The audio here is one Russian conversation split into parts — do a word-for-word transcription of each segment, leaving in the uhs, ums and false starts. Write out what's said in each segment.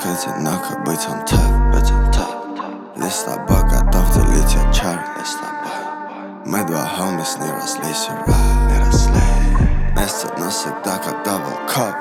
так одиноко быть on top, быть on top. Лишь с тобой готов делить я чар, лишь с тобой. Мы два хомис не росли сюда, не росли. Вместе, но всегда как дабл коп.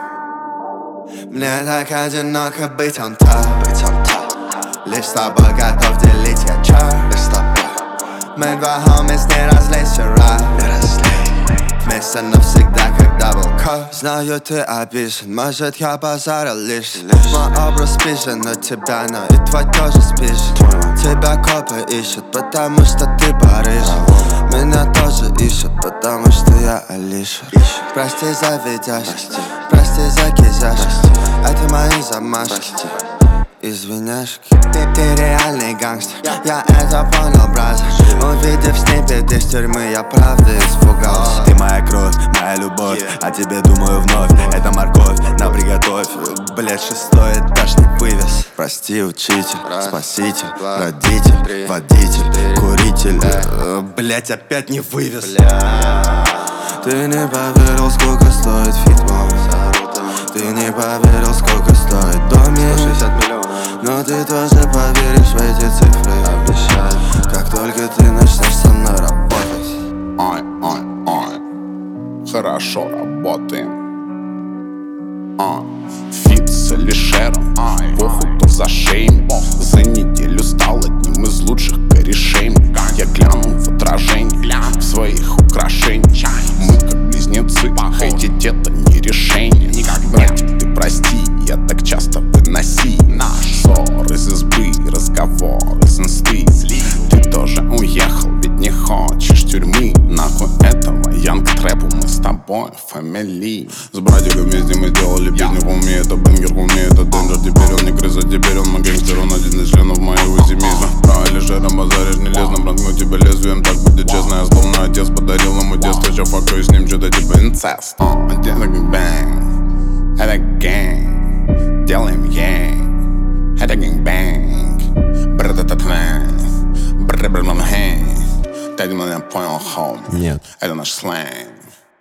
Мне так одиноко быть on top, быть on top. Лишь с тобой готов делить я чар, лишь с тобой. Мы два хомис не росли сюда, не росли. Вместе навсегда, как дабл коп. Знаю, ты обижен, может, я базарил лишь. Мой образ спижен, но тебя, но и твой тоже спижен. Тебя копы ищут, потому что ты Париж. Меня тоже ищут, потому что я Алиша. Прости за видяж, прости за кизяш. Это мои замашки, извиняшки. Ты, ты реальный гангстер, я это понял, брат. Увидев сниппет из тюрьмы, я правда испугался. Ты моя кровь, моя любовь, о тебе думаю вновь. Это морковь, на приготовь. Блять, шестой этаж не вывез. Прости, учитель, спаситель, родитель, водитель, куритель. Блять, опять не вывез. Ты не поверил, сколько стоит фитбол. Ты не поверил, сколько стоит домик. Но ты тоже поверишь в эти цифры. Обещаю, как только ты начнешь со мной работать. Ой, ой, ой, хорошо работаем. Ой, фит с Алишером, похуй за шеем. За неделю стал одним из лучших корешей. Я глянул в отражение в своих украшениях. Мы как близнецы, хейтить это не решение. Братик, ты прости, я так часто выноси наш ссор из избы, разговор из инсты. Ты тоже уехал, ведь не хочешь тюрьмы. Нахуй этого янг трэпу, мы с тобой фамилии. С братиком вместе мы сделали песню, хуми, это бенгер, хуми, это денджер. Теперь он не крыса, теперь он мой гангстер, он один из членов моего семейства. Про Алишера базаришь не лезно, проткну тебя лезвием, так будет честно. Я словно отец подарил ему детство, сейчас факаю с ним что-то типа инцест. Это гэнг-бэнг, это гэнг, делаем янг, это гэнг-бэнг, бра-та-та-та, бра-бра-бра-бра-бра. Ты меня понял, хоми? Нет. Это наш сленг.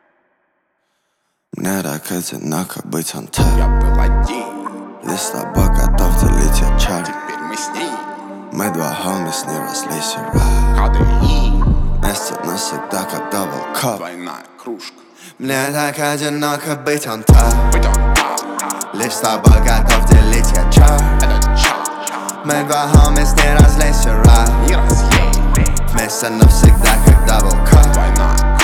Мне так одиноко быть on top. Я был один, Лишь с тобой готов делить я чар. теперь мы с ним. Мы два хомис не росли сюда. КДИ, Вместе навсегда, как дабл коп. двойная кружка. Мне так одиноко быть on top. Быть он так, Лишь с тобой готов делить я чар. это чар. Мы два хомис не росли сюда. Не разъей, Вместе навсегда, как дабл коп. двойная